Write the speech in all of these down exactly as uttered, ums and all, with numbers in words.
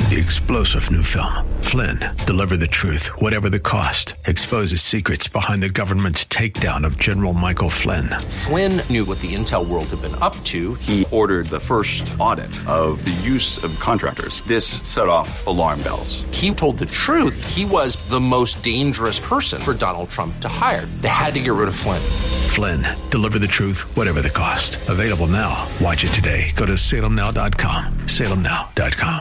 The explosive new film, Flynn, deliver the truth, whatever the cost, exposes secrets behind the government's takedown of General Michael Flynn. Flynn knew what the intel world had been up to. He ordered the first audit of the use of contractors. This set off alarm bells. He told the truth. He was the most dangerous person for Donald Trump to hire. They had to get rid of Flynn. Flynn, deliver the truth, whatever the cost. Available now. Watch it today. Go to salem now dot com. salem now dot com.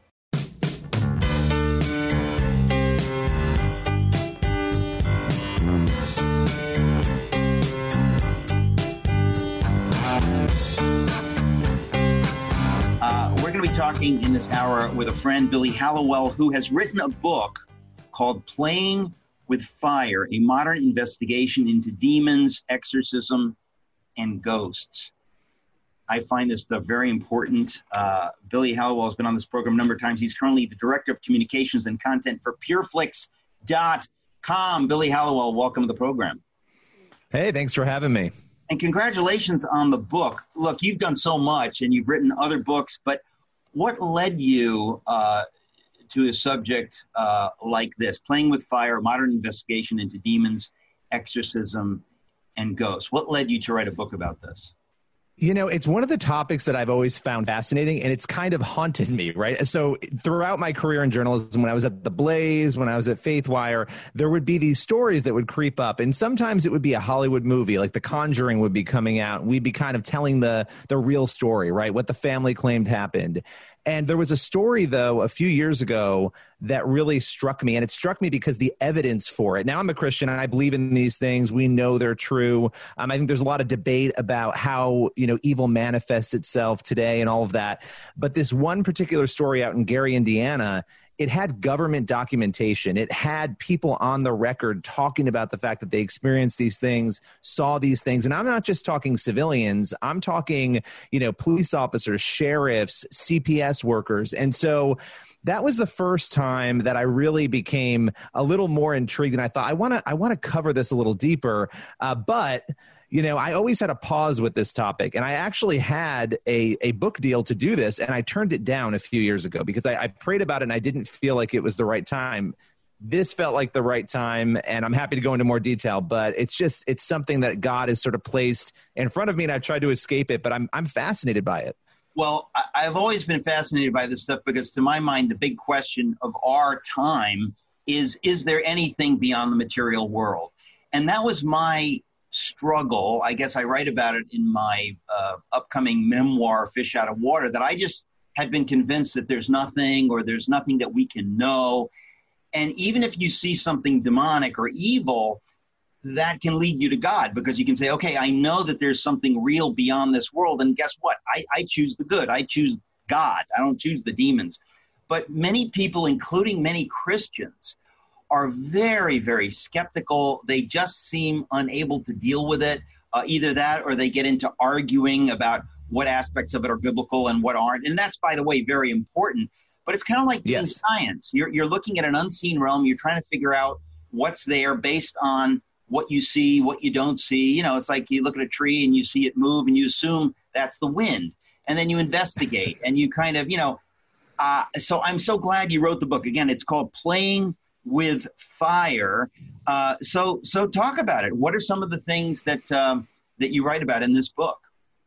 We're going to be talking in this hour with a friend, Billy Hallowell, who has written a book called Playing with Fire, a modern investigation into demons, exorcism, and ghosts. I find this stuff very important. Uh, Billy Hallowell has been on this program a number of times. He's currently the Director of Communications and Content for pureflix dot com. Billy Hallowell, welcome to the program. Hey, thanks for having me. And congratulations on the book. Look, you've done so much, and you've written other books, but what led you uh, to a subject uh, like this, Playing with Fire, a modern investigation into demons, exorcism, and ghosts? What led you to write a book about this? You know, it's one of the topics that I've always found fascinating, and it's kind of haunted me, right? So throughout my career in journalism, when I was at The Blaze, when I was at Faithwire, there would be these stories that would creep up, and sometimes it would be a Hollywood movie, like The Conjuring would be coming out, and we'd be kind of telling the the real story, right? What the family claimed happened. And there was a story, though, a few years ago that really struck me. And it struck me because the evidence for it. Now, I'm a Christian and I believe in these things. We know they're true. Um, I think there's a lot of debate about how, you know, evil manifests itself today and all of that. But this one particular story out in Gary, Indiana, it had government documentation. It had people on the record talking about the fact that they experienced these things, saw these things. And I'm not just talking civilians. I'm talking, you know, police officers, sheriffs, C P S workers. And so that was the first time that I really became a little more intrigued. And I thought, I want to I want to cover this a little deeper. Uh, but You know, I always had a pause with this topic, and I actually had a, a book deal to do this, and I turned it down a few years ago because I, I prayed about it and I didn't feel like it was the right time. This felt like the right time, and I'm happy to go into more detail, but it's just, it's something that God has sort of placed in front of me, and I've tried to escape it, but I'm I'm fascinated by it. Well, I've always been fascinated by this stuff because to my mind, the big question of our time is, is there anything beyond the material world? And that was my struggle. I guess I write about it in my uh, upcoming memoir, Fish Out of Water, that I just had been convinced that there's nothing or there's nothing that we can know. And even if you see something demonic or evil, that can lead you to God because you can say, okay, I know that there's something real beyond this world. And guess what? I, I choose the good. I choose God. I don't choose the demons. But many people, including many Christians, are very, very skeptical. They just seem unable to deal with it. Uh, either that or they get into arguing about what aspects of it are biblical and what aren't. And that's, by the way, very important. But it's kind of like doing Yes. science. You're, you're looking at an unseen realm. You're trying to figure out what's there based on what you see, what you don't see. You know, it's like you look at a tree and you see it move and you assume that's the wind. And then you investigate and you kind of, you know, uh, so I'm so glad you wrote the book. Again, it's called Playing with Fire. Uh, so, so talk about it. What are some of the things that um, that you write about in this book?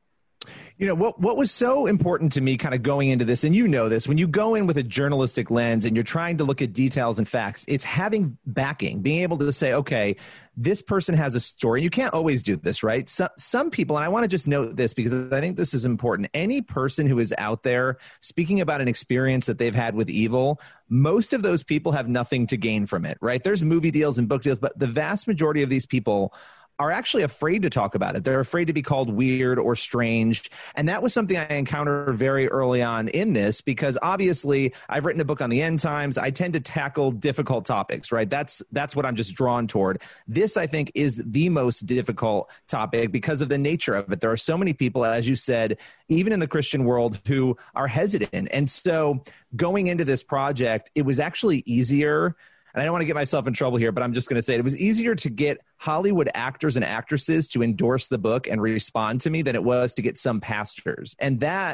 You know, what what was so important to me kind of going into this, and you know this, when you go in with a journalistic lens and you're trying to look at details and facts, it's having backing, being able to say, okay, this person has a story. You can't always do this, right? So, some people, and I want to just note this because I think this is important, any person who is out there speaking about an experience that they've had with evil, most of those people have nothing to gain from it, right? There's movie deals and book deals, but the vast majority of these people are actually afraid to talk about it. They're afraid to be called weird or strange. And that was something I encountered very early on in this because obviously I've written a book on the end times. I tend to tackle difficult topics, right? That's that's what I'm just drawn toward. This, I think, is the most difficult topic because of the nature of it. There are so many people, as you said, even in the Christian world, who are hesitant. And so going into this project, it was actually easier. And I don't want to get myself in trouble here, but I'm just going to say it, it was easier to get Hollywood actors and actresses to endorse the book and respond to me than it was to get some pastors. And that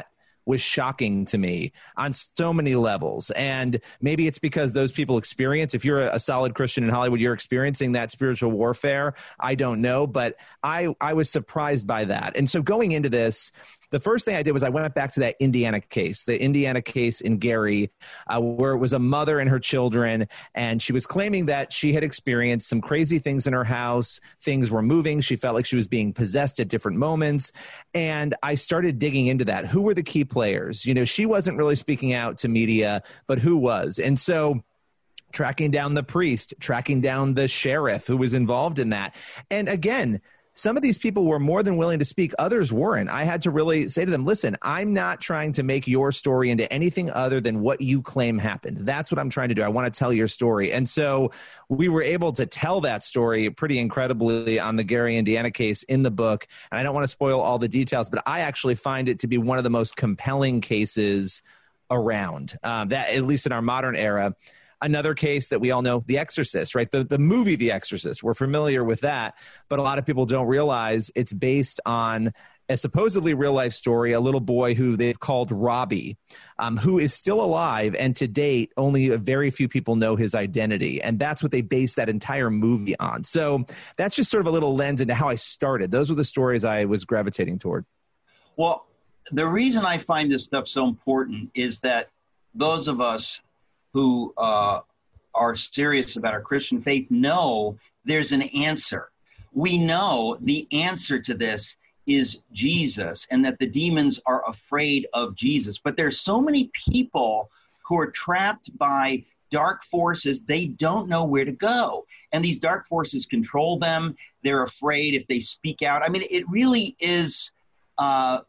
was shocking to me on so many levels. And maybe it's because those people experience, if you're a, a solid Christian in Hollywood, you're experiencing that spiritual warfare. I don't know, but I, I was surprised by that. And so going into this, the first thing I did was I went back to that Indiana case, the Indiana case in Gary, uh, where it was a mother and her children, and she was claiming that she had experienced some crazy things in her house. Things were moving. She felt like she was being possessed at different moments. And I started digging into that. Who were the key players? You know, she wasn't really speaking out to media, but who was? And so tracking down the priest, tracking down the sheriff who was involved in that. And again, some of these people were more than willing to speak. Others weren't. I had to really say to them, listen, I'm not trying to make your story into anything other than what you claim happened. That's what I'm trying to do. I want to tell your story. And so we were able to tell that story pretty incredibly on the Gary, Indiana case in the book. And I don't want to spoil all the details, but I actually find it to be one of the most compelling cases around, um, that at least in our modern era. Another case that we all know, The Exorcist, right? The, the movie The Exorcist, we're familiar with that, but a lot of people don't realize it's based on a supposedly real-life story, a little boy who they've called Robbie, um, who is still alive, and to date, only a very few people know his identity, and that's what they base that entire movie on. So that's just sort of a little lens into how I started. Those were the stories I was gravitating toward. Well, the reason I find this stuff so important is that those of us who uh, are serious about our Christian faith know there's an answer. We know the answer to this is Jesus, and that the demons are afraid of Jesus. But there's so many people who are trapped by dark forces. They don't know where to go. And these dark forces control them. They're afraid if they speak out. I mean, it really is, uh,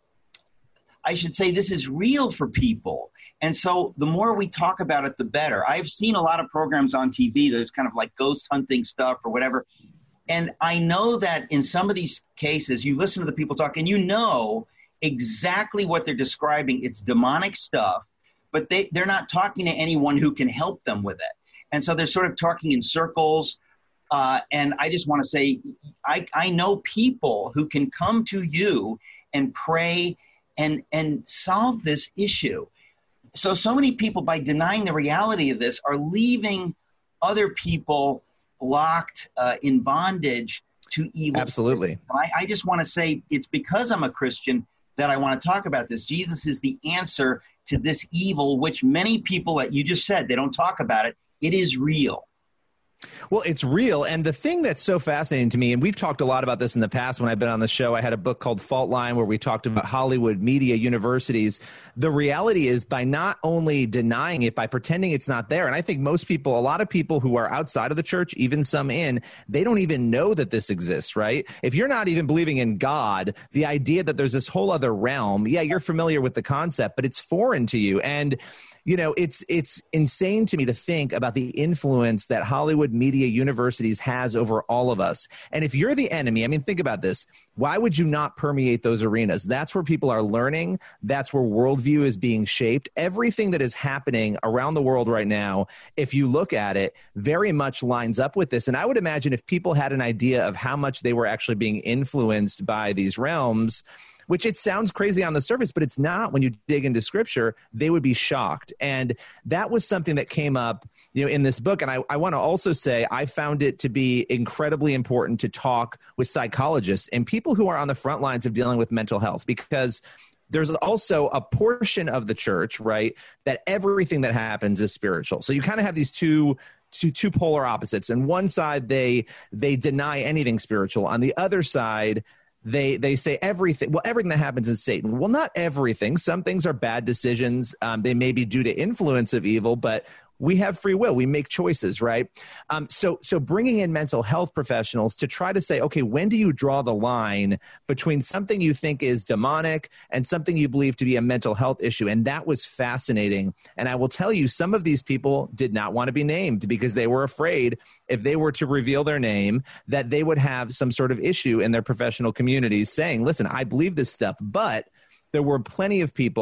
I should say, this is real for people. And so the more we talk about it, the better. I've seen a lot of programs on T V, there's kind of like ghost hunting stuff or whatever. And I know that in some of these cases, you listen to the people talk and you know exactly what they're describing. It's demonic stuff, but they, they're not talking to anyone who can help them with it. And so they're sort of talking in circles. Uh, and I just want to say, I, I know people who can come to you and pray and, and solve this issue. So, so many people, by denying the reality of this, are leaving other people locked uh, in bondage to evil. Absolutely. I, I just want to say it's because I'm a Christian that I want to talk about this. Jesus is the answer to this evil, which many people, like you just said, they don't talk about it. It is real. Well, it's real. And the thing that's so fascinating to me, and we've talked a lot about this in the past when I've been on the show, I had a book called Fault Line where we talked about Hollywood media universities. The reality is by not only denying it, by pretending it's not there. And I think most people, a lot of people who are outside of the church, even some in, they don't even know that this exists, right? If you're not even believing in God, the idea that there's this whole other realm, yeah, you're familiar with the concept, but it's foreign to you. And you know, it's it's insane to me to think about the influence that Hollywood media universities has over all of us. And if you're the enemy, I mean, think about this. Why would you not permeate those arenas? That's where people are learning. That's where worldview is being shaped. Everything that is happening around the world right now, if you look at it, very much lines up with this. And I would imagine if people had an idea of how much they were actually being influenced by these realms, which it sounds crazy on the surface, but it's not when you dig into scripture, they would be shocked. And that was something that came up, you know, in this book. And I, I want to also say I found it to be incredibly important to talk with psychologists and people who are on the front lines of dealing with mental health, because there's also a portion of the church, right, that everything that happens is spiritual. So you kind of have these two Two, two polar opposites. And one side, they they deny anything spiritual. On the other side, They they say everything, well, everything that happens is Satan. Well, not everything. Some things are bad decisions. Um, they may be due to influence of evil, but we have free will. We make choices, right? Um, so so bringing in mental health professionals to try to say, okay, when do you draw the line between something you think is demonic and something you believe to be a mental health issue? And that was fascinating. And I will tell you, some of these people did not want to be named because they were afraid if they were to reveal their name that they would have some sort of issue in their professional communities saying, listen, I believe this stuff. But there were plenty of people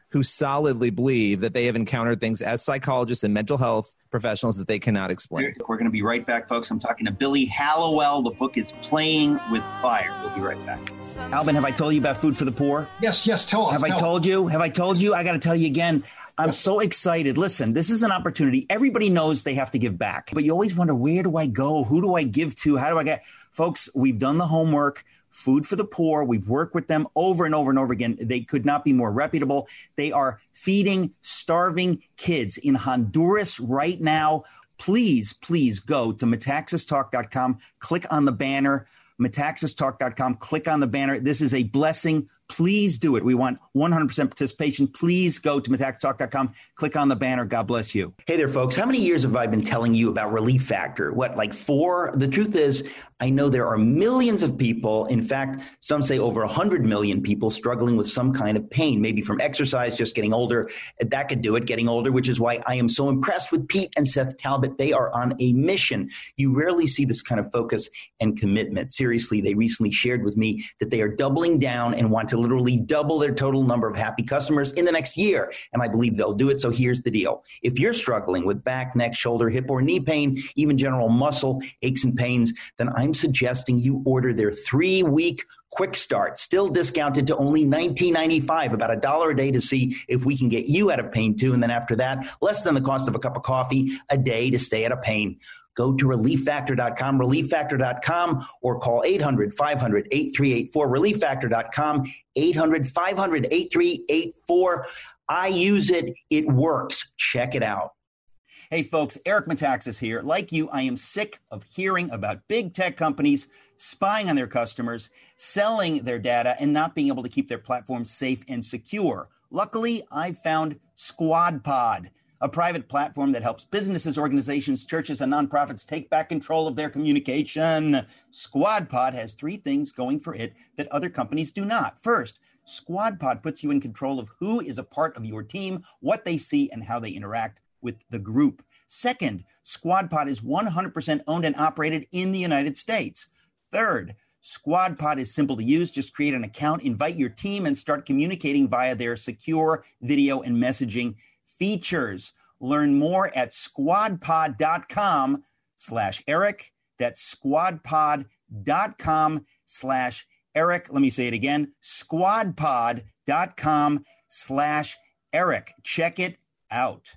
who solidly believe that they have encountered things as psychologists and mental health professionals that they cannot explain. We're going to be right back, folks. I'm talking to Billy Hallowell. The book is Playing with Fire. We'll be right back. Alvin, have I told you about Food for the Poor? Yes, yes, tell us. Have tell I told us. you? Have I told you? I got to tell you again. I'm so excited. Listen, this is an opportunity. Everybody knows they have to give back, but you always wonder, where do I go? Who do I give to? How do I get? Folks, we've done the homework. Food for the Poor. We've worked with them over and over and over again. They could not be more reputable. They are feeding starving kids in Honduras right now. Please, please go to metaxas talk dot com. Click on the banner, metaxas talk dot com. Click on the banner. This is a blessing. Please do it. We want one hundred percent participation. Please go to metaxas talk dot com. Click on the banner. God bless you. Hey there, folks. How many years have I been telling you about Relief Factor? What, like four? The truth is, I know there are millions of people, in fact, some say over one hundred million people struggling with some kind of pain, maybe from exercise, just getting older. That could do it, getting older, which is why I am so impressed with Pete and Seth Talbot. They are on a mission. You rarely see this kind of focus and commitment. Seriously, they recently shared with me that they are doubling down and want to literally double their total number of happy customers in the next year. And I believe they'll do it. So here's the deal. If you're struggling with back, neck, shoulder, hip, or knee pain, even general muscle aches and pains, then I'm suggesting you order their three-week quick start, still discounted to only nineteen ninety-five, about a dollar a day to see if we can get you out of pain too. And then after that, less than the cost of a cup of coffee a day to stay out of pain. Go to relief factor dot com, relief factor dot com, or call eight hundred, five hundred, eight three eight four, relief factor dot com, eight hundred, five hundred, eight three eight four. I use it. It works. Check it out. Hey, folks, Eric Metaxas here. Like you, I am sick of hearing about big tech companies spying on their customers, selling their data, and not being able to keep their platforms safe and secure. Luckily, I've found SquadPod, a private platform that helps businesses, organizations, churches, and nonprofits take back control of their communication. SquadPod has three things going for it that other companies do not. First, SquadPod puts you in control of who is a part of your team, what they see, and how they interact with the group. Second, SquadPod is one hundred percent owned and operated in the United States. Third, SquadPod is simple to use. Just create an account, invite your team, and start communicating via their secure video and messaging features. Learn more at squadpod dot com slash Eric. That's squadpod dot com slash Eric. Let me say it again. squadpod dot com slash Eric. Check it out.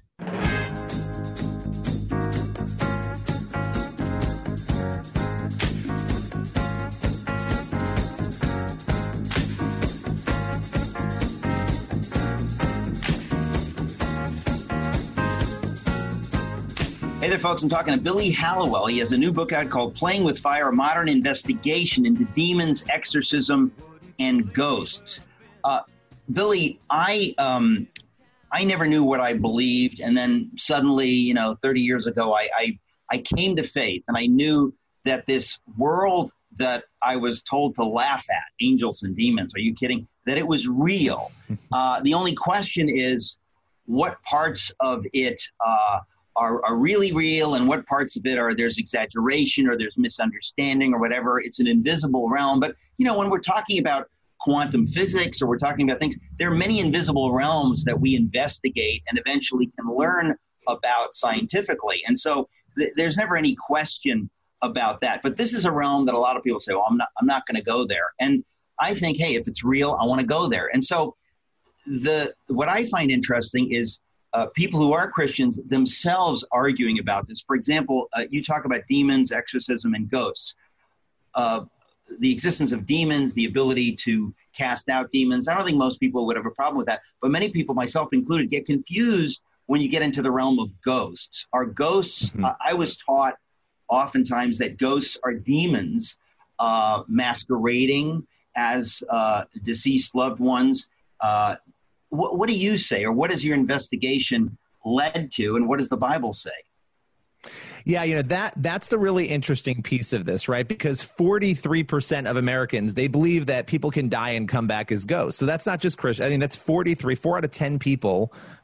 Hey there, folks. I'm talking to Billy Hallowell. He has a new book out called Playing with Fire, a modern investigation into demons, exorcism, and ghosts. Uh, Billy, I um, I never knew what I believed. And then suddenly, you know, thirty years ago, I, I, I came to faith, and I knew that this world that I was told to laugh at, angels and demons, are you kidding? That it was real. Uh, the only question is, what parts of it uh, Are, are really real, and what parts of it are there's exaggeration or there's misunderstanding or whatever. It's an invisible realm. But, you know, when we're talking about quantum physics or we're talking about things, there are many invisible realms that we investigate and eventually can learn about scientifically. And so th- there's never any question about that. But this is a realm that a lot of people say, well, I'm not, I'm not going to go there. And I think, hey, if it's real, I want to go there. And so the what I find interesting is Uh, people who are Christians themselves arguing about this. For example, uh, you talk about demons, exorcism, and ghosts. Uh, the existence of demons, the ability to cast out demons. I don't think most people would have a problem with that. But many people, myself included, get confused when you get into the realm of ghosts. Are ghosts, mm-hmm. uh, I was taught oftentimes that ghosts are demons uh, masquerading as uh, deceased loved ones. Uh, What, what do you say, or what has your investigation led to, and what does the Bible say? Yeah, you know, that that's the really interesting piece of this, right? Because forty-three percent of Americans, they believe that people can die and come back as ghosts. So that's not just Christian. I mean, that's forty-three, four out of ten people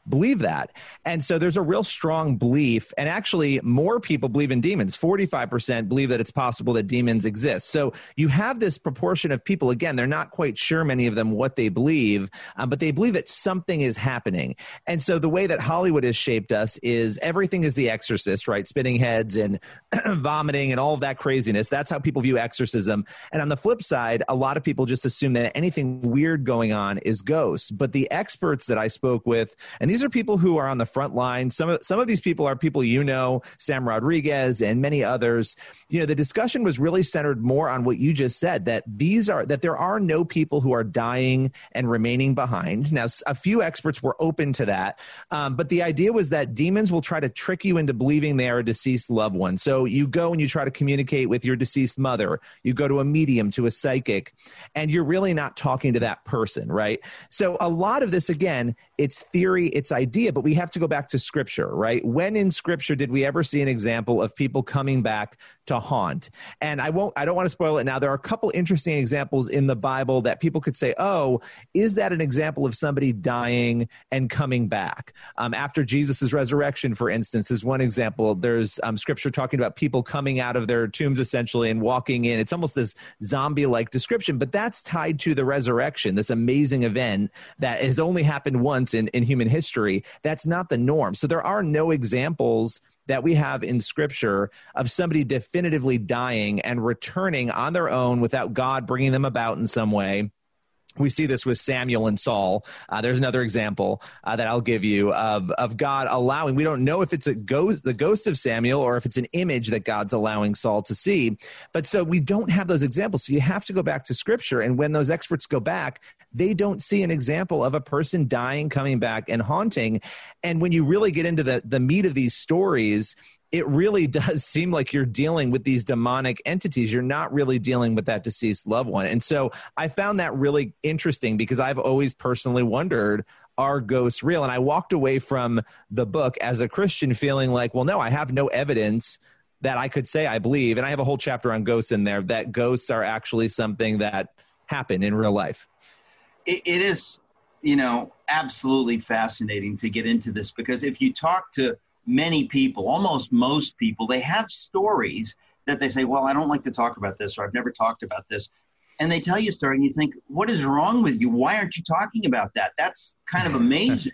believe that. And so there's a real strong belief, and actually more people believe in demons. forty-five percent believe that it's possible that demons exist. So you have this proportion of people, again, they're not quite sure, many of them, what they believe, um, but they believe that something is happening. And so the way that Hollywood has shaped us is everything is The Exorcist, right? Spinning heads and vomiting and all of that craziness. That's how people view exorcism. And on the flip side, a lot of people just assume that anything weird going on is ghosts. But the experts that I spoke with, and these are people who are on the front line, some of, some of these people are people you know, Sam Rodriguez and many others. You know, the discussion was really centered more on what you just said, that these are, that there are no people who are dying and remaining behind. Now, a few experts were open to that, um, but the idea was that demons will try to trick you into believing they are a deceased loved one. So you go and you try to communicate with your deceased mother, you go to a medium, to a psychic, and you're really not talking to that person, right? So a lot of this, again, it's theory, it's idea, but we have to go back to Scripture, right? When in Scripture did we ever see an example of people coming back to haunt? And I won't, I don't want to spoil it now. There are a couple interesting examples in the Bible that people could say, oh, is that an example of somebody dying and coming back? Um, after Jesus' resurrection, for instance, is one example. There's um, Scripture talking about people coming out of their tombs essentially and walking in. It's almost this zombie-like description, but that's tied to the resurrection, this amazing event that has only happened once in, in human history. That's not the norm. So there are no examples that we have in Scripture of somebody definitively dying and returning on their own without God bringing them about in some way. We see this with Samuel and Saul. Uh, there's another example uh, that I'll give you of, of God allowing. We don't know if it's a ghost, the ghost of Samuel, or if it's an image that God's allowing Saul to see. But so we don't have those examples. So you have to go back to Scripture. And when those experts go back, they don't see an example of a person dying, coming back, and haunting. And when you really get into the, the meat of these stories, it really does seem like you're dealing with these demonic entities. You're not really dealing with that deceased loved one. And so I found that really interesting because I've always personally wondered, are ghosts real? And I walked away from the book as a Christian feeling like, well, no, I have no evidence that I could say I believe. And I have a whole chapter on ghosts in there, that ghosts are actually something that happen in real life. It, it is, you know, absolutely fascinating to get into this, because if you talk to many people, almost most people, they have stories that they say, well, I don't like to talk about this, or I've never talked about this. And they tell you a story and you think, what is wrong with you? Why aren't you talking about that? That's kind of amazing.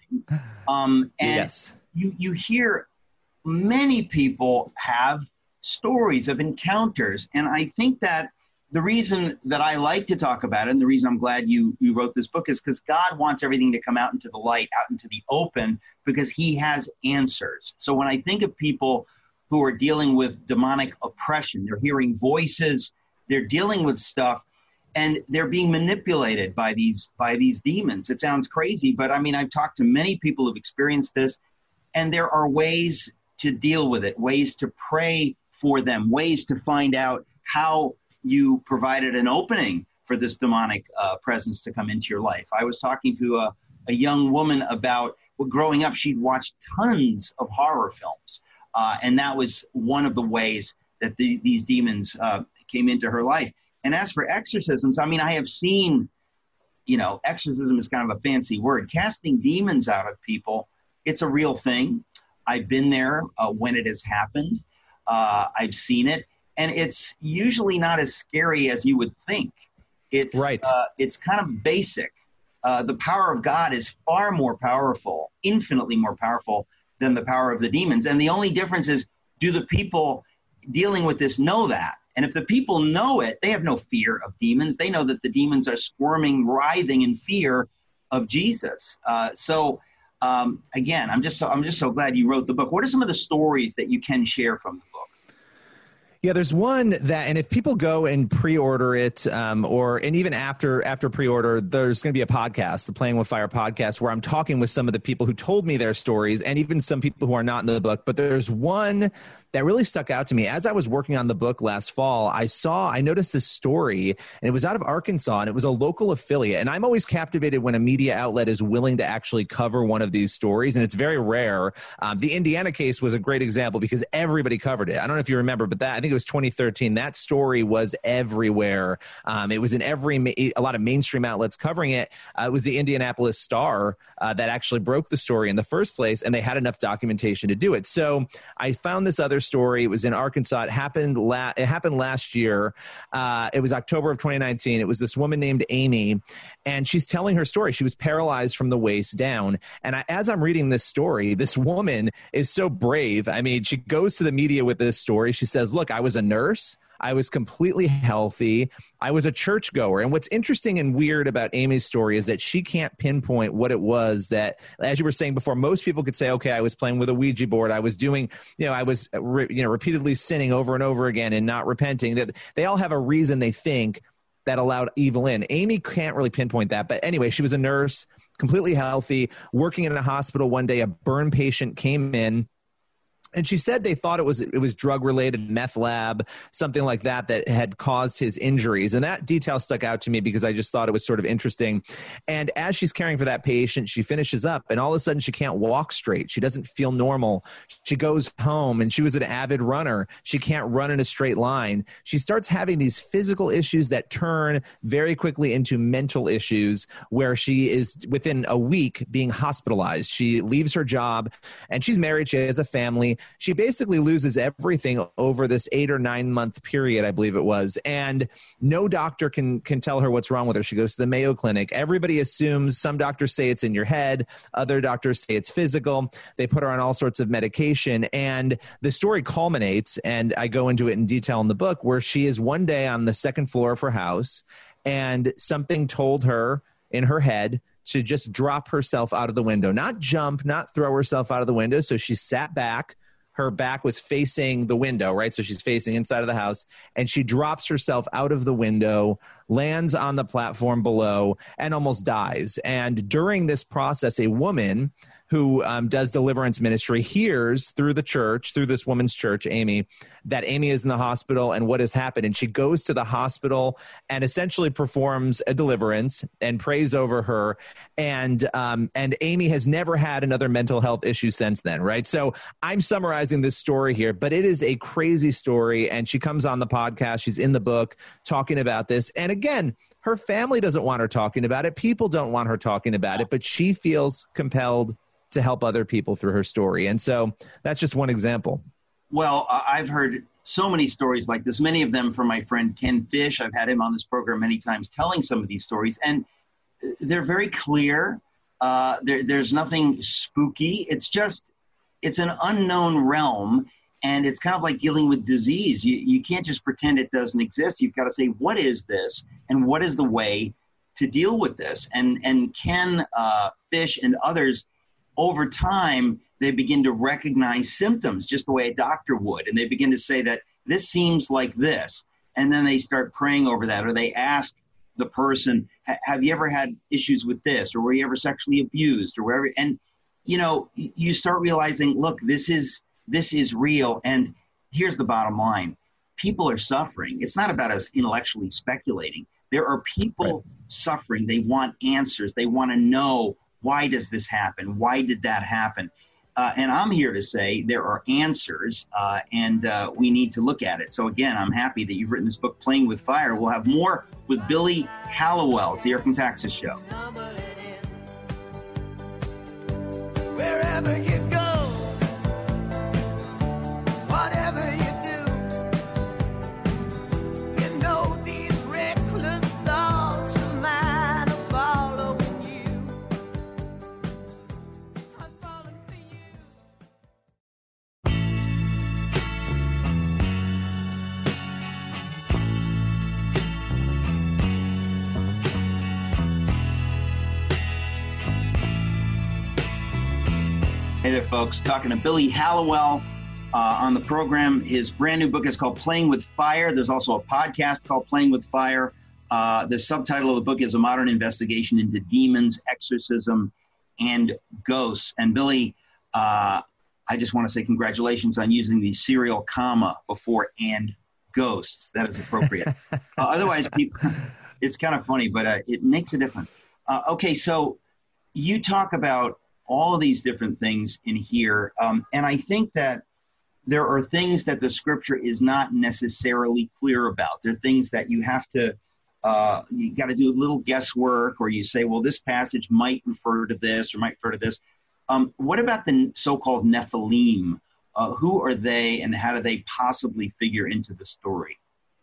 Um, and yes. you, you hear many people have stories of encounters. And I think that the reason that I like to talk about it, and the reason I'm glad you, you wrote this book, is because God wants everything to come out into the light, out into the open, because he has answers. So when I think of people who are dealing with demonic oppression, they're hearing voices, they're dealing with stuff, and they're being manipulated by these by these demons. It sounds crazy, but I mean, I've talked to many people who've experienced this, and there are ways to deal with it, ways to pray for them, ways to find out how you provided an opening for this demonic uh, presence to come into your life. I was talking to a, a young woman about, well, growing up, she'd watched tons of horror films. Uh, and that was one of the ways that the, these demons uh, came into her life. And as for exorcisms, I mean, I have seen, you know, exorcism is kind of a fancy word. Casting demons out of people, it's a real thing. I've been there uh, when it has happened. Uh, I've seen it. And it's usually not as scary as you would think. It's right. Uh, it's kind of basic. Uh, the power of God is far more powerful, infinitely more powerful than the power of the demons. And the only difference is, do the people dealing with this know that? And if the people know it, they have no fear of demons. They know that the demons are squirming, writhing in fear of Jesus. Uh, so um, again, I'm just so, I'm just so glad you wrote the book. What are some of the stories that you can share from the book? Yeah, there's one that, and if people go and pre-order it, um, or and even after after pre-order, there's going to be a podcast, the Playing with Fire podcast, where I'm talking with some of the people who told me their stories, and even some people who are not in the book. But there's one that really stuck out to me. As I was working on the book last fall, I saw, I noticed this story, and it was out of Arkansas, and it was a local affiliate. And I'm always captivated when a media outlet is willing to actually cover one of these stories, and it's very rare. Um, the Indiana case was a great example because everybody covered it. I don't know if you remember, but that I think it it was twenty thirteen. That story was everywhere. Um, it was in every, ma- a lot of mainstream outlets covering it. Uh, it was the Indianapolis Star uh, that actually broke the story in the first place, and they had enough documentation to do it. So I found this other story. It was in Arkansas. It happened, la- it happened last year. Uh, it was October of twenty nineteen. It was this woman named Amy, and she's telling her story. She was paralyzed from the waist down. And I, as I'm reading this story, this woman is so brave. I mean, she goes to the media with this story. She says, look, I was a nurse. I was completely healthy. I was a churchgoer. And what's interesting and weird about Amy's story is that she can't pinpoint what it was that, as you were saying before, most people could say, okay, I was playing with a Ouija board. I was doing, you know, I was, re- you know, repeatedly sinning over and over again and not repenting. That they all have a reason they think that allowed evil in. Amy can't really pinpoint that. But anyway, she was a nurse, completely healthy, working in a hospital. One day, a burn patient came in. And she said they thought it was it was drug-related, meth lab, something like that, that had caused his injuries. And that detail stuck out to me because I just thought it was sort of interesting. And as she's caring for that patient, she finishes up, and all of a sudden she can't walk straight. She doesn't feel normal. She goes home, and she was an avid runner. She can't run in a straight line. She starts having these physical issues that turn very quickly into mental issues, where she is, within a week, being hospitalized. She leaves her job, and she's married. She has a family. She basically loses everything over this eight or nine month period, I believe it was. And no doctor can can tell her what's wrong with her. She goes to the Mayo Clinic. Everybody assumes, some doctors say it's in your head. Other doctors say it's physical. They put her on all sorts of medication. And the story culminates, and I go into it in detail in the book, where she is one day on the second floor of her house, and something told her in her head to just drop herself out of the window, not jump, not throw herself out of the window. So she sat back. Her back was facing the window, right? So she's facing inside of the house, and she drops herself out of the window, lands on the platform below, and almost dies. And during this process, a woman who um, does deliverance ministry hears through the church, through this woman's church, Amy, that Amy is in the hospital and what has happened. And she goes to the hospital and essentially performs a deliverance and prays over her. And um, and Amy has never had another mental health issue since then, right? So I'm summarizing this story here, but it is a crazy story. And she comes on the podcast. She's in the book talking about this. And again, her family doesn't want her talking about it. People don't want her talking about it, but she feels compelled to help other people through her story. And so that's just one example. Well, uh, I've heard so many stories like this, many of them from my friend Ken Fish. I've had him on this program many times telling some of these stories, and they're very clear. Uh, there, there's nothing spooky. It's just, it's an unknown realm, and it's kind of like dealing with disease. You, you can't just pretend it doesn't exist. You've got to say, what is this, and what is the way to deal with this? And, and Ken uh, Fish and others, over time, they begin to recognize symptoms just the way a doctor would. And they begin to say that this seems like this. And then they start praying over that, or they ask the person, have you ever had issues with this? Or were you ever sexually abused or wherever? And, you know, you start realizing, look, this is, this is real. And here's the bottom line. People are suffering. It's not about us intellectually speculating. There are people right. suffering. They want answers. They want to know, why does this happen? Why did that happen? Uh, and I'm here to say there are answers, uh, and uh, we need to look at it. So again, I'm happy that you've written this book, Playing with Fire. We'll have more with Billy Hallowell. It's the Eric and Taxis Show. Wherever you go, whatever you do, you know these reckless thoughts of mine are following you. I'm falling for you. Hey there, folks. Talking to Billy Hallowell uh, on the program. His brand new book is called Playing with Fire. There's also a podcast called Playing with Fire. Uh, the subtitle of the book is A Modern Investigation into Demons, Exorcism, and Ghosts. And Billy, uh, I just want to say congratulations on using the serial comma before and ghosts. That is appropriate. uh, otherwise, people, it's kind of funny, but uh, it makes a difference. Uh, okay, so you talk about all of these different things in here. Um, and I think that there are things that the scripture is not necessarily clear about. There are things that you have to, uh, you got to do a little guesswork, or you say, well, this passage might refer to this or might refer to this. Um, what about the so-called Nephilim? Uh, who are they, and how do they possibly figure into the story?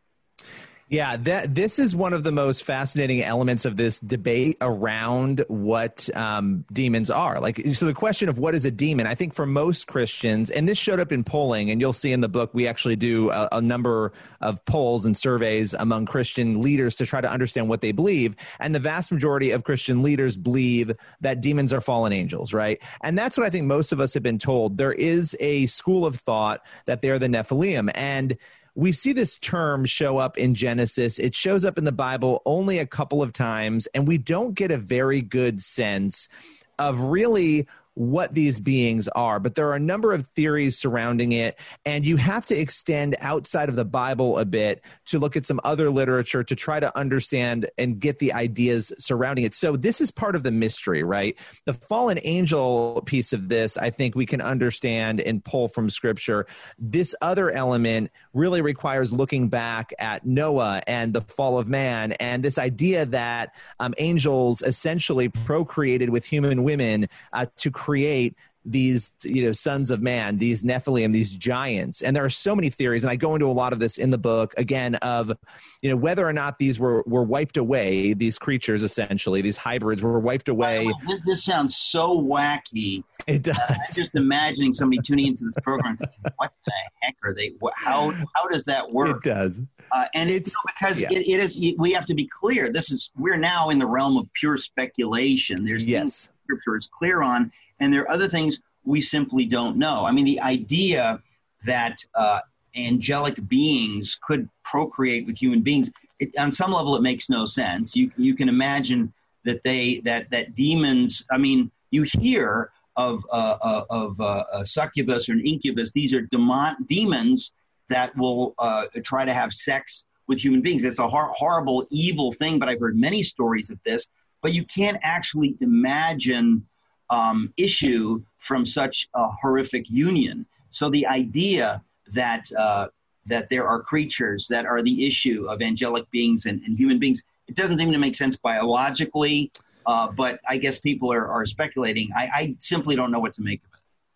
Yeah, that this is one of the most fascinating elements of this debate around what um, demons are. Like, so the question of what is a demon, I think for most Christians, and this showed up in polling, and you'll see in the book, we actually do a, a number of polls and surveys among Christian leaders to try to understand what they believe. And the vast majority of Christian leaders believe that demons are fallen angels, right? And that's what I think most of us have been told. There is a school of thought that they're the Nephilim. And we see this term show up in Genesis. It shows up in the Bible only a couple of times, and we don't get a very good sense of really what these beings are. But there are a number of theories surrounding it, and you have to extend outside of the Bible a bit to look at some other literature to try to understand and get the ideas surrounding it. So this is part of the mystery, right? The fallen angel piece of this, I think we can understand and pull from Scripture. This other element really requires looking back at Noah and the fall of man, and this idea that um, angels essentially procreated with human women uh, to create these, you know, sons of man, these Nephilim, these giants. And there are so many theories, and I go into a lot of this in the book, again, of, you know, whether or not these were, were wiped away, these creatures, essentially, these hybrids were wiped away. Way, this, this sounds so wacky. It does. Uh, I'm just imagining somebody tuning into this program thinking, what the heck are they? What, how, how does that work? It does. Uh, and it's, you know, because yeah. it, it is, we have to be clear. This is, we're now in the realm of pure speculation. There's yes. things Scripture is clear on, and there are other things we simply don't know. I mean, the idea that uh, angelic beings could procreate with human beings, it, on some level, it makes no sense. You you can imagine that they that that demons. I mean, you hear of uh, uh, of uh, a succubus or an incubus. These are demon, demons that will uh, try to have sex with human beings. It's a hor- horrible, evil thing. But I've heard many stories of this. But you can't actually imagine um, issue from such a horrific union. So the idea that uh, that there are creatures that are the issue of angelic beings and, and human beings, it doesn't seem to make sense biologically, uh, but I guess people are, are speculating. I, I simply don't know what to make of it.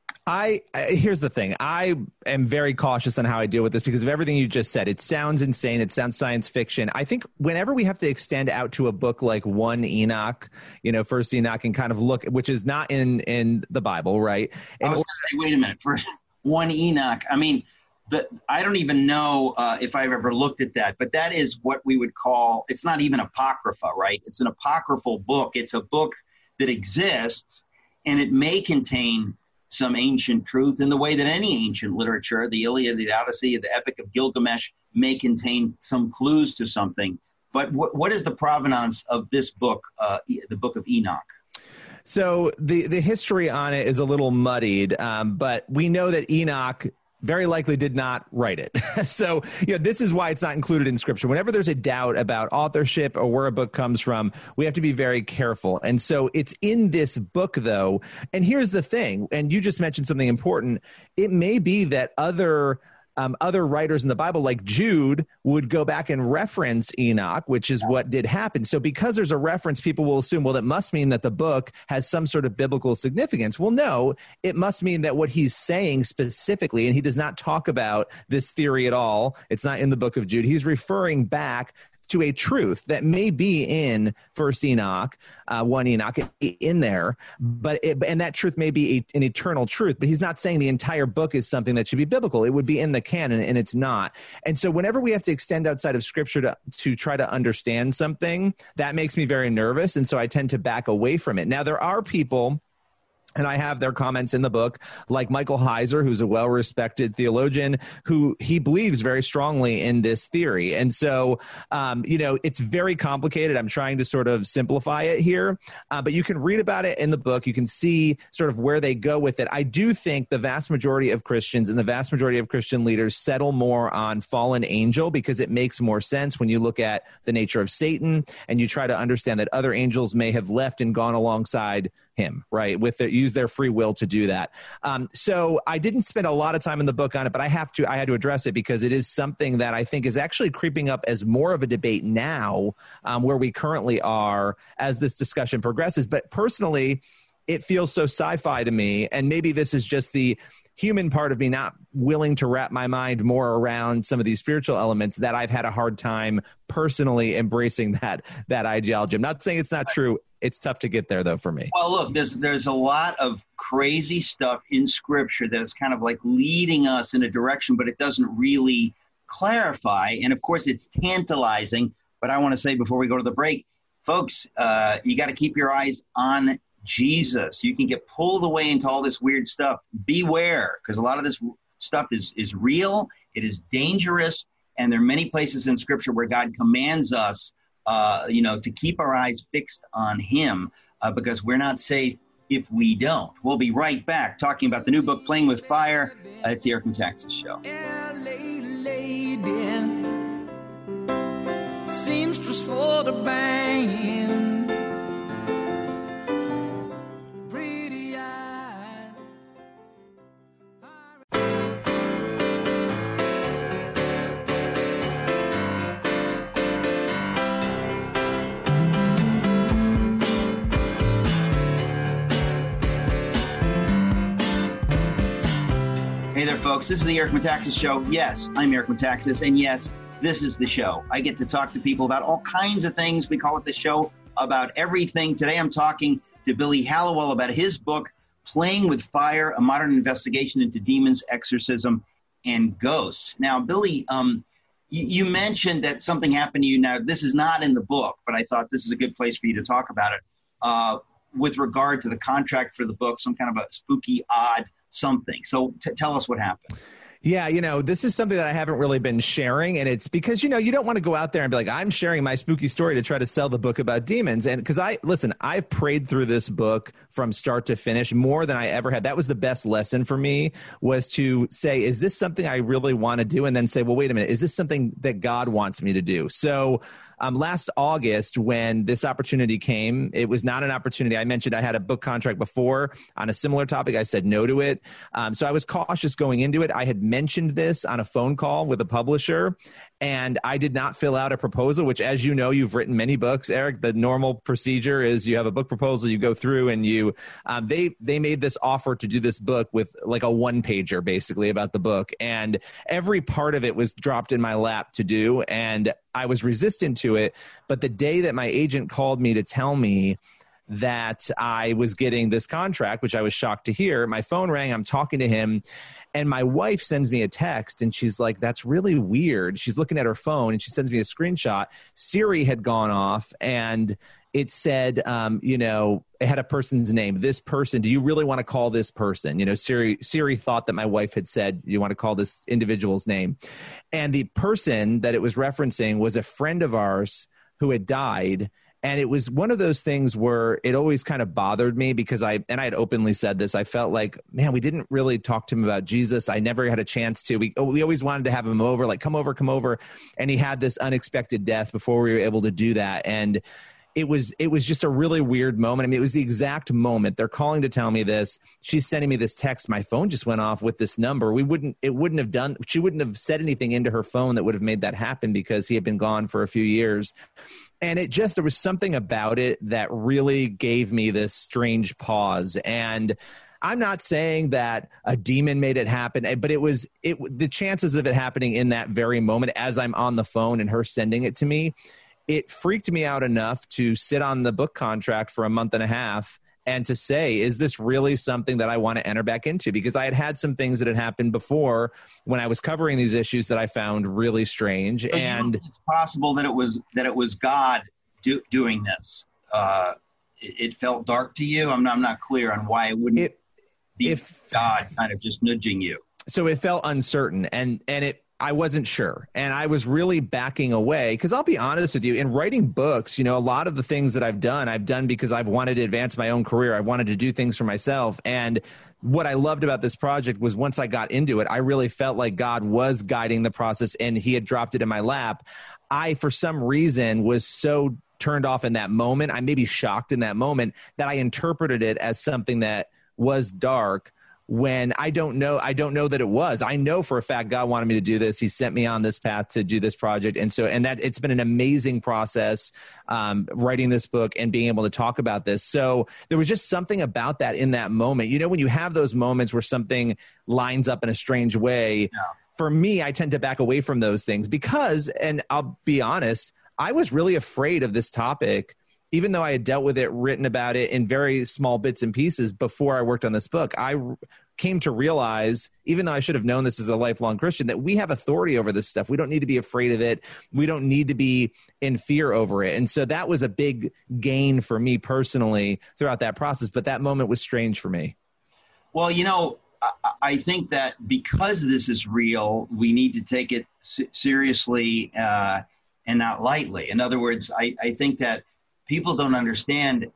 I, I here's the thing. I am very cautious on how I deal with this because of everything you just said. It sounds insane. It sounds science fiction. I think whenever we have to extend out to a book like One Enoch, you know, First Enoch, and kind of look, which is not in in the Bible, right? And I was going to say, wait a minute. For One Enoch, I mean, the, I don't even know uh, if I've ever looked at that, but that is what we would call. It's not even apocrypha, right? It's an apocryphal book. It's a book that exists, and it may contain some ancient truth in the way that any ancient literature, the Iliad, the Odyssey, the Epic of Gilgamesh, may contain some clues to something. But what, what is the provenance of this book, uh, the Book of Enoch? So the, the history on it is a little muddied, um, but we know that Enoch very likely did not write it. So, you know, this is why it's not included in Scripture. Whenever there's a doubt about authorship or where a book comes from, we have to be very careful. And so it's in this book, though. And here's the thing, and you just mentioned something important. It may be that other Um, other writers in the Bible, like Jude, would go back and reference Enoch, which is what did happen. So because there's a reference, people will assume, well, that must mean that the book has some sort of biblical significance. Well, no, it must mean that what he's saying specifically, and he does not talk about this theory at all. It's not in the book of Jude. He's referring back to a truth that may be in First Enoch, uh, One Enoch, in there, but it, and that truth may be a, an eternal truth. But he's not saying the entire book is something that should be biblical. It would be in the canon, and it's not. And so, whenever we have to extend outside of Scripture to to try to understand something, that makes me very nervous, and so I tend to back away from it. Now, there are people. And I have their comments in the book, like Michael Heiser, who's a well-respected theologian, who he believes very strongly in this theory. And so, um, you know, it's very complicated. I'm trying to sort of simplify it here, uh, but you can read about it in the book. You can see sort of where they go with it. I do think the vast majority of Christians and the vast majority of Christian leaders settle more on fallen angel because it makes more sense when you look at the nature of Satan and you try to understand that other angels may have left and gone alongside him, right? With their, use their free will to do that. Um, so I didn't spend a lot of time in the book on it, but I have to, I had to address it because it is something that I think is actually creeping up as more of a debate now, um, where we currently are as this discussion progresses. But personally, it feels so sci-fi to me. And maybe this is just the human part of me not willing to wrap my mind more around some of these spiritual elements that I've had a hard time personally embracing that, that ideology. I'm not saying it's not true. It's tough to get there though for me. Well, look, there's, there's a lot of crazy stuff in scripture that is kind of like leading us in a direction, but it doesn't really clarify. And of course it's tantalizing, but I want to say before we go to the break, folks, uh, you got to keep your eyes on Jesus. You can get pulled away into all this weird stuff. Beware, because a lot of this stuff is, is real. It is dangerous. And there are many places in scripture where God commands us, uh, you know, to keep our eyes fixed on him, uh, because we're not safe if we don't. We'll be right back talking about the new book, Playing with Fire. Uh, it's the Eric Metaxas Show. L A lady, seamstress for the band. Hey there, folks. This is the Eric Metaxas Show. Yes, I'm Eric Metaxas, and yes, this is the show. I get to talk to people about all kinds of things. We call it the show about everything. Today I'm talking to Billy Hallowell about his book, Playing with Fire, A Modern Investigation into Demons, Exorcism, and Ghosts. Now, Billy, um, you, you mentioned that something happened to you. Now, this is not in the book, but I thought this is a good place for you to talk about it. Uh, with regard to the contract for the book, some kind of a spooky, odd something. So t- tell us what happened. Yeah, you know, this is something that I haven't really been sharing, and it's because, you know, you don't want to go out there and be like, I'm sharing my spooky story to try to sell the book about demons. And because I, listen, I've prayed through this book from start to finish more than I ever had. That was the best lesson for me, was to say, is this something I really want to do? And then say, well, wait a minute, is this something that God wants me to do? So Um, last August, when this opportunity came, it was not an opportunity. I mentioned I had a book contract before on a similar topic. I said no to it. Um, so I was cautious going into it. I had mentioned this on a phone call with a publisher, and I did not fill out a proposal, which, as you know, you've written many books, Eric. The normal procedure is you have a book proposal, you go through, and you um, they they made this offer to do this book with like a one pager, basically, about the book, and every part of it was dropped in my lap to do, and I was resistant to it. But the day that my agent called me to tell me that I was getting this contract, which I was shocked to hear, my phone rang, I'm talking to him, and my wife sends me a text, and she's like, that's really weird. She's looking at her phone, and she sends me a screenshot. Siri had gone off, and it said, um, you know, it had a person's name. This person, do you really want to call this person? You know, Siri, Siri thought that my wife had said, you want to call this individual's name. And the person that it was referencing was a friend of ours who had died. And it was one of those things where it always kind of bothered me because I, and I had openly said this, I felt like, man, we didn't really talk to him about Jesus. I never had a chance to. We, we always wanted to have him over, like, come over, come over. And he had this unexpected death before we were able to do that. And It was it was just a really weird moment. I mean, it was the exact moment. They're calling to tell me this. She's sending me this text. My phone just went off with this number. We wouldn't it wouldn't have done. She wouldn't have said anything into her phone that would have made that happen because he had been gone for a few years. And it just, there was something about it that really gave me this strange pause. And I'm not saying that a demon made it happen, but it was it the chances of it happening in that very moment as I'm on the phone and her sending it to me, it freaked me out enough to sit on the book contract for a month and a half and to say, is this really something that I want to enter back into? Because I had had some things that had happened before when I was covering these issues that I found really strange. So and you know, it's possible that it was that it was God do, doing this. Uh, it, it felt dark to you. I'm not, I'm not clear on why it wouldn't it, be if, God kind of just nudging you. So it felt uncertain, and and it. I wasn't sure. And I was really backing away because I'll be honest with you, in writing books, you know, a lot of the things that I've done, I've done because I've wanted to advance my own career. I wanted to do things for myself. And what I loved about this project was once I got into it, I really felt like God was guiding the process and he had dropped it in my lap. I, for some reason, was so turned off in that moment. I may be shocked in that moment that I interpreted it as something that was dark when I don't know, I don't know that it was. I know for a fact God wanted me to do this. He sent me on this path to do this project. And so, and that it's been an amazing process, um, writing this book and being able to talk about this. So there was just something about that in that moment. You know, when you have those moments where something lines up in a strange way, yeah. For me, I tend to back away from those things because, and I'll be honest, I was really afraid of this topic, even though I had dealt with it, written about it in very small bits and pieces before I worked on this book. I came to realize, even though I should have known this as a lifelong Christian, that we have authority over this stuff. We don't need to be afraid of it. We don't need to be in fear over it. And so that was a big gain for me personally throughout that process. But that moment was strange for me. Well, you know, I think that because this is real, we need to take it seriously uh, and not lightly. In other words, I, I think that people don't understand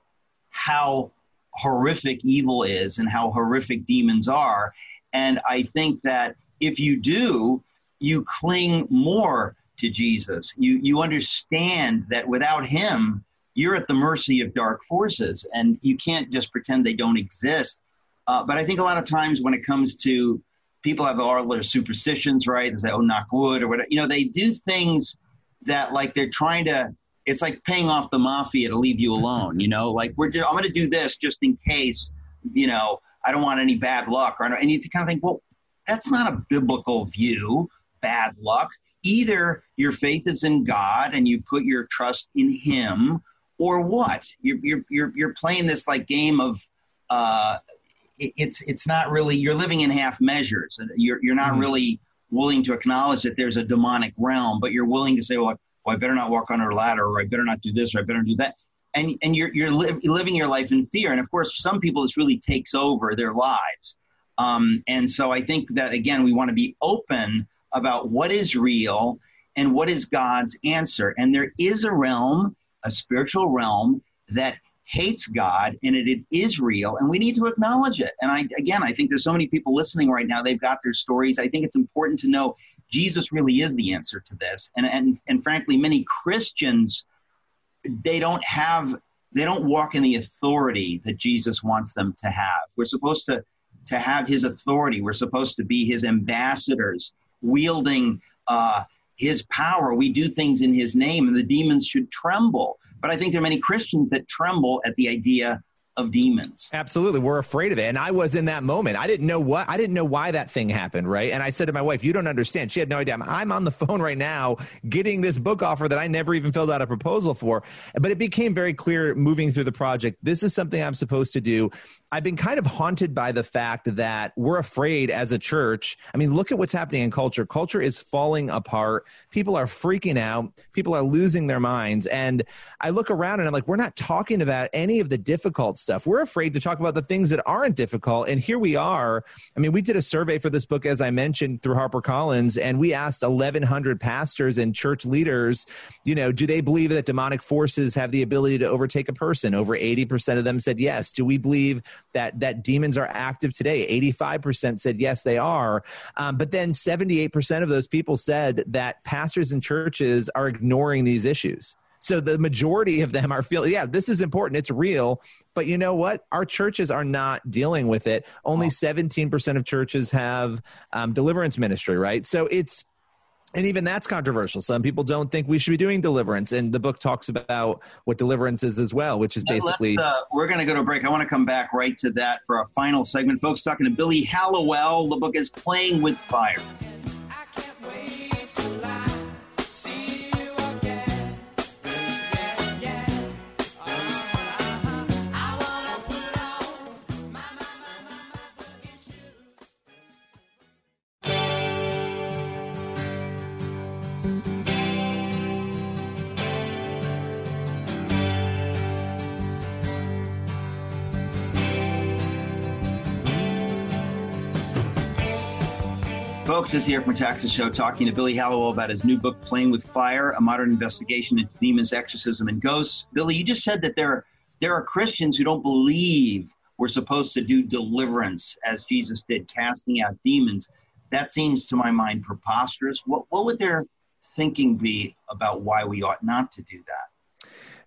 how horrific evil is and how horrific demons are. And I think that if you do, you cling more to Jesus. You, you understand that without him, you're at the mercy of dark forces, and you can't just pretend they don't exist. Uh, but I think a lot of times when it comes to people have all their superstitions, right? They say, oh, knock wood or whatever. You know, they do things that like they're trying to, it's like paying off the mafia to leave you alone, you know, like we're, I'm going to do this just in case, you know, I don't want any bad luck. Or, and you kind of think, well, that's not a biblical view, bad luck. Either your faith is in God and you put your trust in him, or what? You're, you're, you're, you're playing this like game of, uh, It's it's not really, you're living in half measures. You're you're not mm. really willing to acknowledge that there's a demonic realm, but you're willing to say, well, well I better not walk under a ladder, or I better not do this, or I better do that. And and you're you're, li- you're living your life in fear. And of course, some people, this really takes over their lives. Um, and so I think that, again, we want to be open about what is real and what is God's answer. And there is a realm, a spiritual realm that hates God, and it, it is real, and we need to acknowledge it. And I, again, I think there's so many people listening right now, they've got their stories. I think it's important to know Jesus really is the answer to this. And, and, and frankly, many Christians, they don't have, they don't walk in the authority that Jesus wants them to have. We're supposed to, to have his authority. We're supposed to be his ambassadors, wielding uh, his power. We do things in his name, and the demons should tremble. But I think there are many Christians that tremble at the idea of demons. Absolutely. We're afraid of it. And I was in that moment. I didn't know what, I didn't know why that thing happened. Right. And I said to my wife, you don't understand. She had no idea. I'm on the phone right now getting this book offer that I never even filled out a proposal for. But it became very clear moving through the project, this is something I'm supposed to do. I've been kind of haunted by the fact that we're afraid as a church. I mean, look at what's happening in culture. Culture is falling apart. People are freaking out. People are losing their minds. And I look around and I'm like, we're not talking about any of the difficult stuff. We're afraid to talk about the things that aren't difficult. And here we are. I mean, we did a survey for this book, as I mentioned, through HarperCollins, and we asked eleven hundred pastors and church leaders, you know, do they believe that demonic forces have the ability to overtake a person? Over eighty percent of them said yes. Do we believe that that demons are active today? eighty-five percent said yes, they are. Um, but then seventy-eight percent of those people said that pastors and churches are ignoring these issues. So the majority of them are feeling, yeah, this is important. It's real. But you know what? Our churches are not dealing with it. Only seventeen percent of churches have um, deliverance ministry, right? So it's, and even that's controversial. Some people don't think we should be doing deliverance. And the book talks about what deliverance is as well, which is basically. Uh, we're going to go to a break. I want to come back right to that for our final segment. Folks, talking to Billy Hallowell. The book is Playing with Fire. Folks, this is the Eric Metaxas Show, talking to Billy Hallowell about his new book, Playing with Fire, a modern investigation into demons, exorcism, and ghosts. Billy, you just said that there, there are Christians who don't believe we're supposed to do deliverance as Jesus did, casting out demons. That seems, to my mind, preposterous. What, what would their thinking be about why we ought not to do that?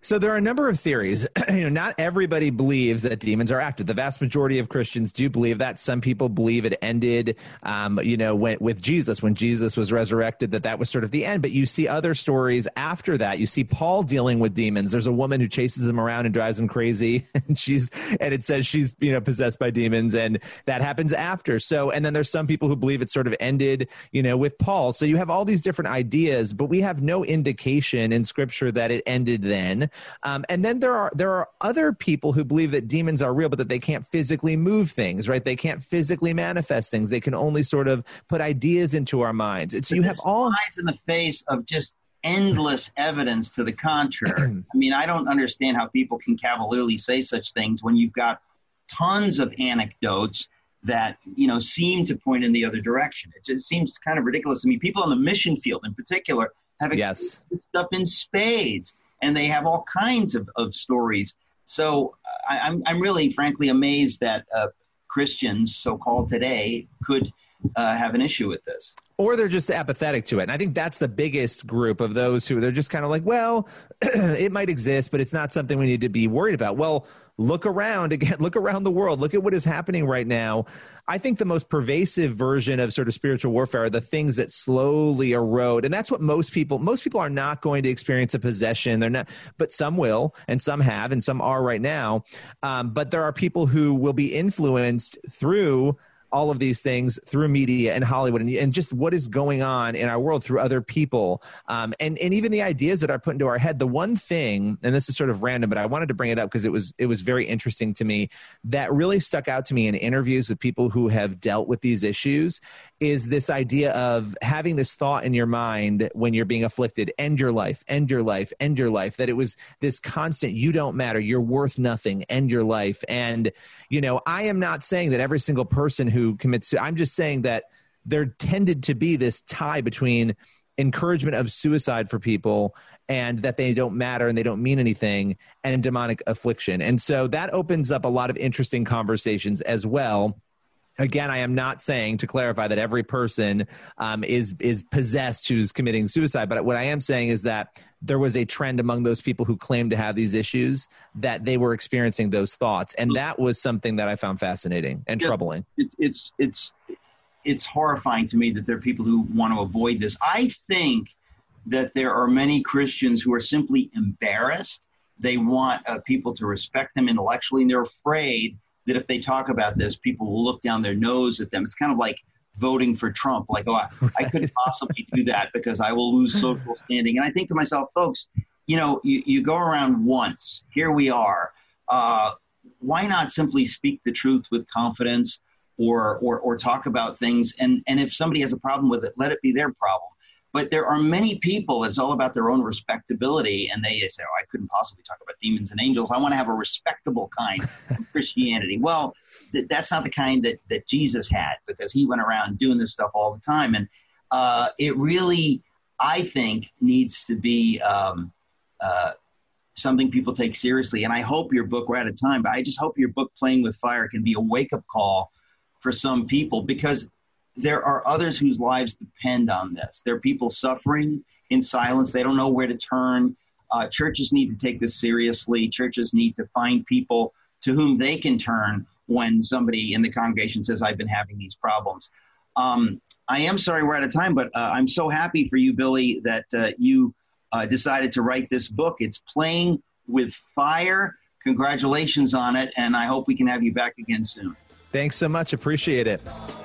So there are a number of theories. You know, not everybody believes that demons are active. The vast majority of Christians do believe that. Some people believe it ended, um, you know, when, with Jesus, when Jesus was resurrected, that that was sort of the end. But you see other stories after that. You see Paul dealing with demons. There's a woman who chases him around and drives him crazy, and she's and it says she's you know possessed by demons, and that happens after. So, and then there's some people who believe it sort of ended, you know, with Paul. So you have all these different ideas, but we have no indication in Scripture that it ended then. Um, and then there are there are other people who believe that demons are real, but that they can't physically move things, right? They can't physically manifest things. They can only sort of put ideas into our minds. And so but you this have all flies in the face of just endless evidence to the contrary. I mean, I don't understand how people can cavalierly say such things when you've got tons of anecdotes that, you know, seem to point in the other direction. It just seems kind of ridiculous. I mean, people on the mission field in particular have experienced yes. this stuff in spades. And they have all kinds of, of stories. So I, I'm I'm really, frankly, amazed that uh, Christians, so-called today, could uh, have an issue with this. Or they're just apathetic to it. And I think that's the biggest group of those who they're just kind of like, well, it might exist, but it's not something we need to be worried about. Well, look around again, look around the world. Look at what is happening right now. I think the most pervasive version of sort of spiritual warfare are the things that slowly erode. And that's what most people, most people are not going to experience a possession. They're not, but some will, and some have, and some are right now. Um, but there are people who will be influenced through all of these things, through media and Hollywood, and, and just what is going on in our world through other people, um, and and even the ideas that are put into our head. The one thing, and this is sort of random, but I wanted to bring it up because it was it was very interesting to me, that really stuck out to me in interviews with people who have dealt with these issues, is this idea of having this thought in your mind when you're being afflicted: end your life, end your life, end your life. That it was this constant, you don't matter, you're worth nothing, end your life. And you know, I am not saying that every single person who Who commits, I'm just saying that there tended to be this tie between encouragement of suicide for people and that they don't matter and they don't mean anything, and demonic affliction. And so that opens up a lot of interesting conversations as well. Again, I am not saying, to clarify, that every person um, is is possessed who's committing suicide. But what I am saying is that there was a trend among those people who claimed to have these issues, that they were experiencing those thoughts. And that was something that I found fascinating and yeah, troubling. It, it's it's it's horrifying to me that there are people who want to avoid this. I think that there are many Christians who are simply embarrassed. They want uh, people to respect them intellectually, and they're afraid that if they talk about this, people will look down their nose at them. It's kind of like voting for Trump. Like, oh, I, right. I couldn't possibly do that because I will lose social standing. And I think to myself, folks, you know, you, you go around once. Here we are. Uh, why not simply speak the truth with confidence, or, or or talk about things? And, and if somebody has a problem with it, let it be their problem. But there are many people, it's all about their own respectability, and they say, oh, I couldn't possibly talk about demons and angels. I want to have a respectable kind of Christianity. Well, th- that's not the kind that, that Jesus had, because he went around doing this stuff all the time. And uh, it really, I think, needs to be um, uh, something people take seriously. And I hope your book, we're out of time, but I just hope your book, Playing with Fire, can be a wake-up call for some people, because there are others whose lives depend on this. There are people suffering in silence. They don't know where to turn. Uh, churches need to take this seriously. Churches need to find people to whom they can turn when somebody in the congregation says, I've been having these problems. Um, I am sorry we're out of time, but uh, I'm so happy for you, Billy, that uh, you uh, decided to write this book. It's Playing with Fire. Congratulations on it, and I hope we can have you back again soon. Thanks so much. Appreciate it.